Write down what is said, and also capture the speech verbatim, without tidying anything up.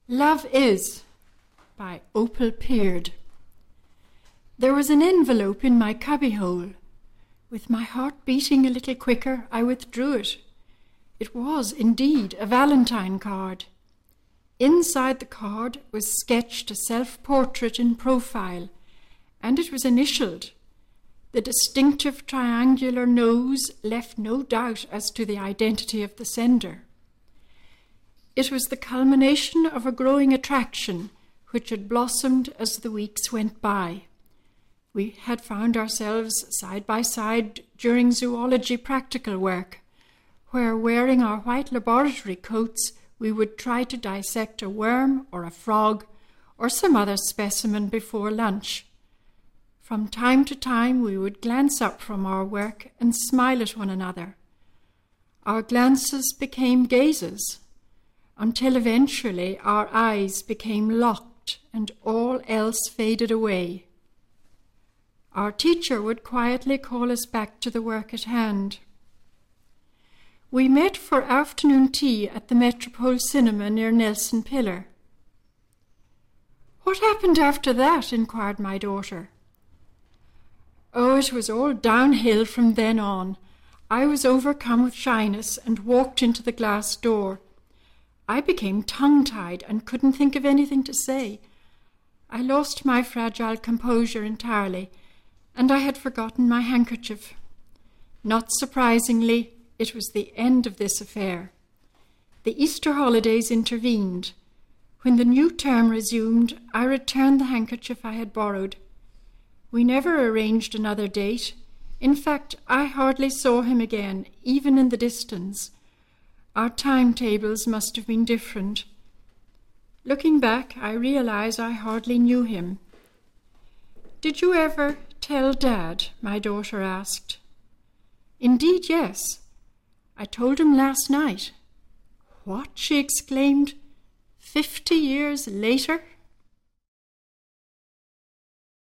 Love Is by Opal Peard. There was an envelope in my cubbyhole. With my heart beating a little quicker, I withdrew it. It was indeed a Valentine card. Inside the card was sketched a self-portrait in profile, and it was initialed. The distinctive triangular nose left no doubt as to the identity of the sender. It was the culmination of a growing attraction which had blossomed as the weeks went by. We had found ourselves side by side during zoology practical work, where, wearing our white laboratory coats, we would try to dissect a worm or a frog or some other specimen before lunch. From time to time we would glance up from our work and smile at one another. Our glances became gazes, until eventually our eyes became locked and all else faded away. Our teacher would quietly call us back to the work at hand. We met for afternoon tea at the Metropole Cinema near Nelson Pillar. "What happened after that?" inquired my daughter. Oh, it was all downhill from then on. I was overcome with shyness and walked into the glass door. I became tongue-tied and couldn't think of anything to say. I lost my fragile composure entirely, and I had forgotten my handkerchief. Not surprisingly, it was the end of this affair. The Easter holidays intervened. When the new term resumed, I returned the handkerchief I had borrowed. We never arranged another date. In fact, I hardly saw him again, even in the distance. Our timetables must have been different. Looking back, I realize I hardly knew him. "Did you ever tell Dad?" my daughter asked. "Indeed, yes. I told him last night." "What?" she exclaimed. "Fifty years later?"